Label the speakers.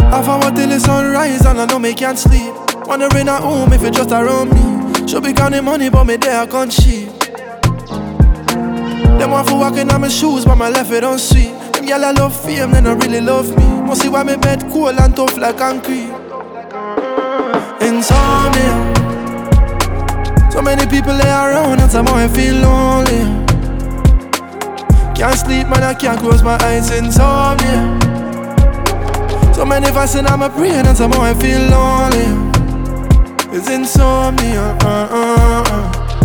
Speaker 1: Half hour till the sunrise and I know me can't sleep. Wondering at home if it's just around me. Should be counting money but me there I can't cheat. Them want for walking on my shoes but my left it don't sweet. Them gyal I love fame then I really love me. Must see why me bed cool and tough like concrete. Insomnia. So many people lay around and somehow I feel lonely. Can't sleep man, I can't close my eyes. Insomnia. So many fasting on my brain and somehow I feel lonely. It's insomnia.